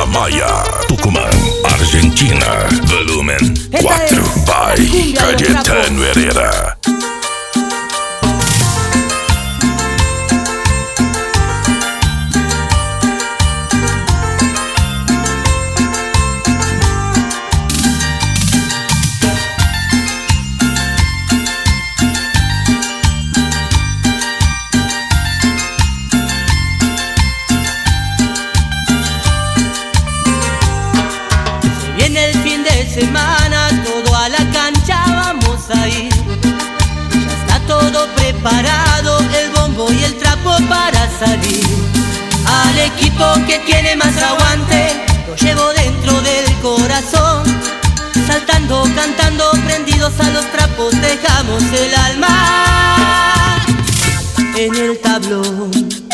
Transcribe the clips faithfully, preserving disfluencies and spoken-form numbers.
Amaya, Tucumán, Argentina. Volumen cuatro by Cayetano Herrera. Semana, todo a la cancha vamos a ir. Ya está todo preparado, el bombo y el trapo para salir. Al equipo que tiene más aguante, lo llevo dentro del corazón. Saltando, cantando, prendidos a los trapos, dejamos el alma en el tablón.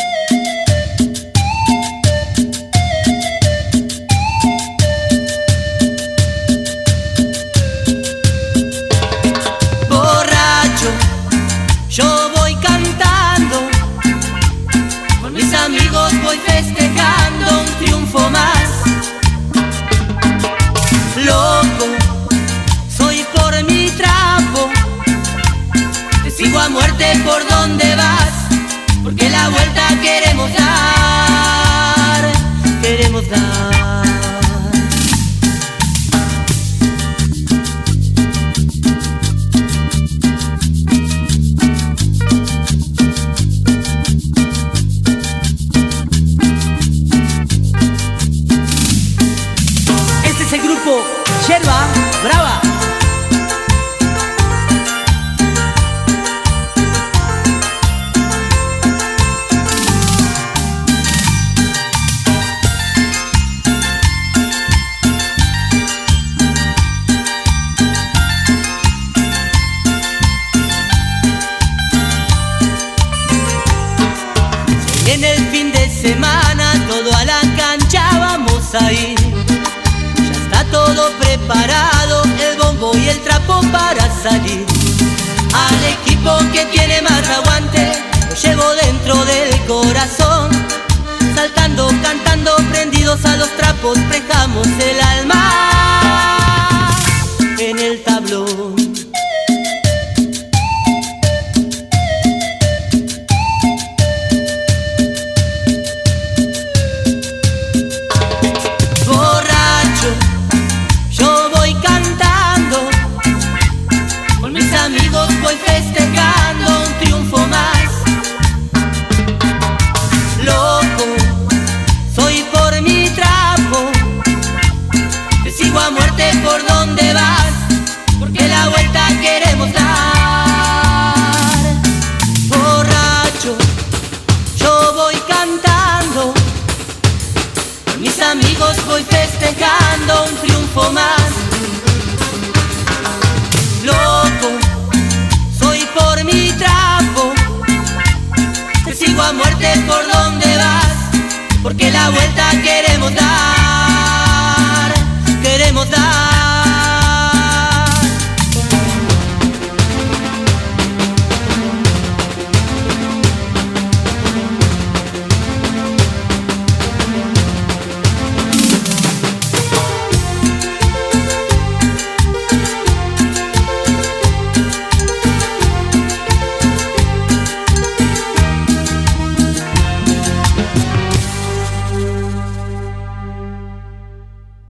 Yo voy cantando, con mis amigos voy festejando un triunfo más. Loco, soy por mi trapo, te sigo a muerte por donde vas, porque la vuelta queremos dar, queremos dar. Yerba Brava. En el fin de semana, todo a la cancha vamos a ir. Todo preparado, el bombo y el trapo para salir. Al equipo que tiene más aguante, lo llevo dentro del corazón. Saltando, cantando, prendidos a los trapos, dejamos el alma en el tablón. Voy festejando un triunfo más. Loco, soy por mi trapo, te sigo a muerte por donde vas, porque la vuelta queremos dar. Borracho, yo voy cantando, con mis amigos voy festejando un triunfo más. Loco, por mi trapo, te sigo a muerte por donde vas, porque la vuelta queremos dar, queremos dar.